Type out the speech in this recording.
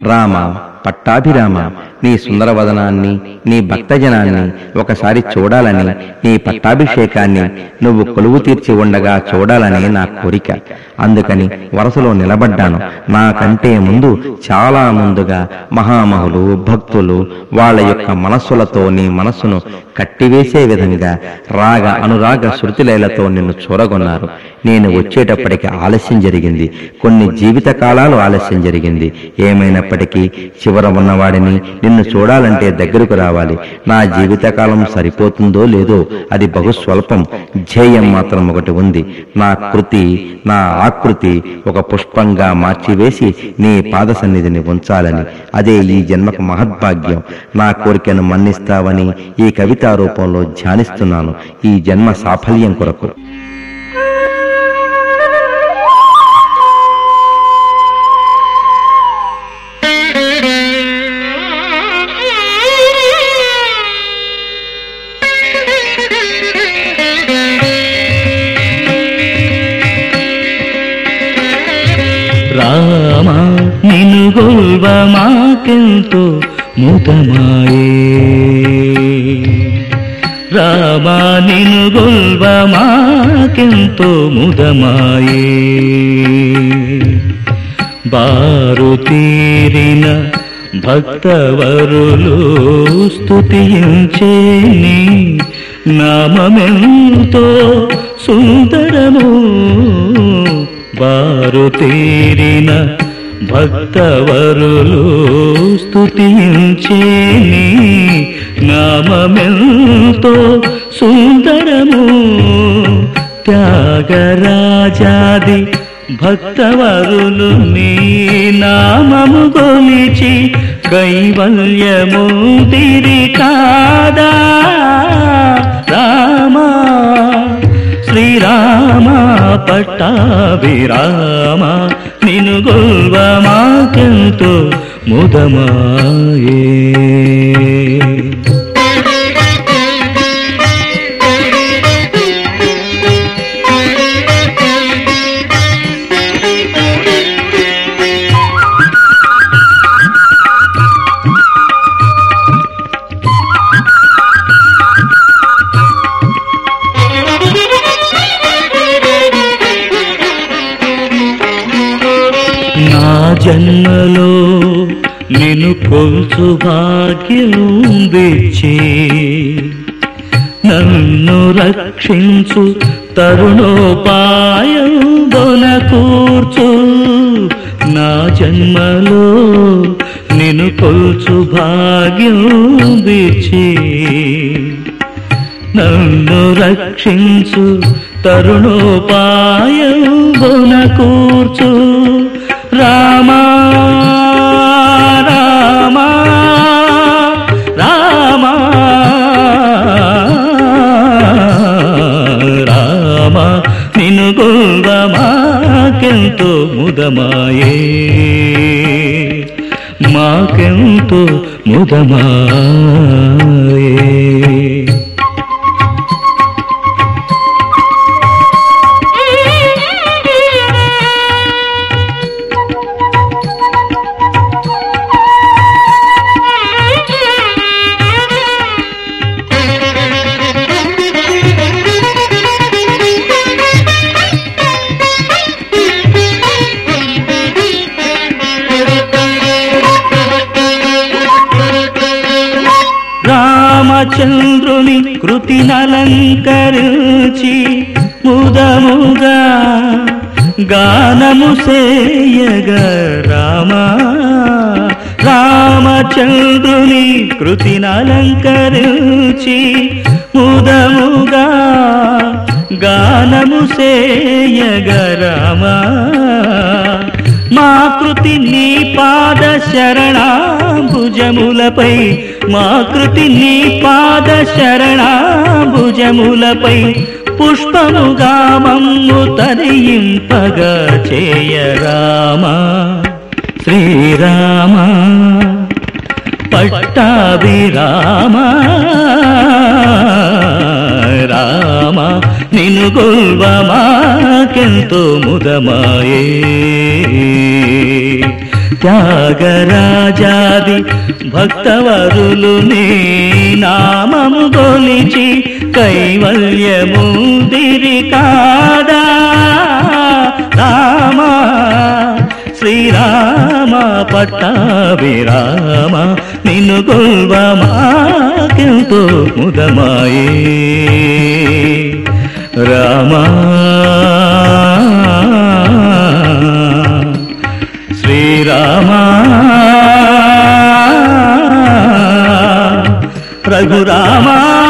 రామ పట్టాభిరామ, నీ సుందరవదనాన్ని, నీ భక్తజనాన్ని ఒకసారి చూడాలని, నీ పట్టాభిషేకాన్ని నువ్వు కొలువు తీర్చి ఉండగా చూడాలని నా కోరిక. అందుకని వరసలో నిలబడ్డాను. నాకంటే ముందు, చాలా ముందుగా మహామహులు, భక్తులు వాళ్ళ యొక్క మనస్సులతో నీ మనస్సును కట్టివేసే విధంగా రాగ అనురాగ శృతిలైలతో నిన్ను చూరగొన్నారు. నేను వచ్చేటప్పటికి ఆలస్యం జరిగింది, కొన్ని జీవిత కాలాలు ఆలస్యం జరిగింది. ఏమైనప్పటికీ చివర ఉన్నవాడిని నిన్ను చూడాలంటే దగ్గరకు రావాలి. నా జీవితకాలం సరిపోతుందో లేదో అది బహుస్వల్పం. ధ్యేయం మాత్రం ఒకటి ఉంది. నా కృతి, నా ఆకృతి ఒక పుష్పంగా మార్చివేసి నీ పాద సన్నిధిని ఉంచాలని. అదే ఈ జన్మకు మహద్భాగ్యం. నా కోరికను మన్నిస్తావని ఈ కవితా రూపంలో ధ్యానిస్తున్నాను, ఈ జన్మ సాఫల్యం కొరకు. రామ నిను గొల్వ మాకెంతో ముదమాయే, రామ నిను గొల్వ మాకెంతో ముదమాయే. బారు తీరిన భక్తవరులు స్తుతించే నీ నామమెంతో సుందరము. బారు తీరిన భక్తవరులు స్తుతించే నీ నామమెంతో సుందరము. త్యాగరాజాది భక్తవరులు నీ నామము గొలిచి కైవల్యము తిరి కాదా. రామా శ్రీరామ పట్టాభిరామ, నిను గొల్వ మాకెంతో ముదమాయే. నా జన్మలో నిన్ను కొల్చు భాగ్యం తెచ్చి నన్ను రక్షించు తరుణోపాయం బొన కూర్చు. నా జన్మలో నిన్ను కొల్చు భాగ్యం తెచ్చి నన్ను రక్షించు తరుణోపాయం బొన కూర్చు. రామా రామా రామా రామా, నిన్ను గొల్వ మాకెంతో ముదమాయే, మాకెంతో ముదమాయే. రామచంద్రుని కృతినలంకరించి ముదముగా గానము సేయగ రామ. రామచంద్రుని కృతినలంకరించి ముదముగా గానము సేయగ రామ. మా కృతి నీ పాద శరణాంబుజములపై, మా కృతి నీ పాద శరణాంబుజములపై పుష్పముగా మమ్ము తరింపగా చేయ రామ. శ్రీరామ పట్టాభిరామ, రామ నిన్ను గొల్వ మాకెంతో ముదమాయే, త్యాగరాజాది భక్తవరులు నీ నామము గొలిచి కైవల్యముదిరి కాదా రామా శ్రీరామ పట్టాభిరామ నిన్ను గొల్వ మాకెంతో ముదమాయే రామా శ్రీరామ రఘురామా